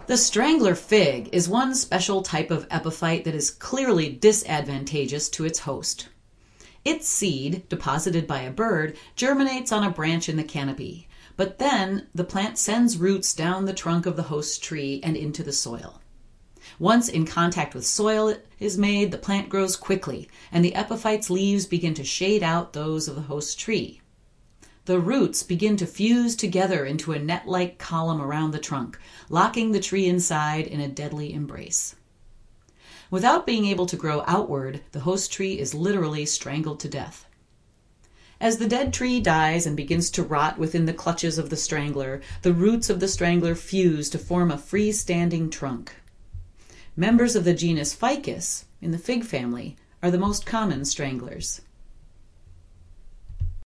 The strangler fig is one special type of epiphyte that is clearly disadvantageous to its host. Its seed, deposited by a bird, germinates on a branch in the canopy, but then the plant sends roots down the trunk of the host tree and into the soil. Once in contact with soil is made, the plant grows quickly, and the epiphyte's leaves begin to shade out those of the host tree. The roots begin to fuse together into a net-like column around the trunk, locking the tree inside in a deadly embrace. Without being able to grow outward, the host tree is literally strangled to death. As the dead tree dies and begins to rot within the clutches of the strangler, the roots of the strangler fuse to form a free-standing trunk. Members of the genus Ficus, in the fig family, are the most common stranglers.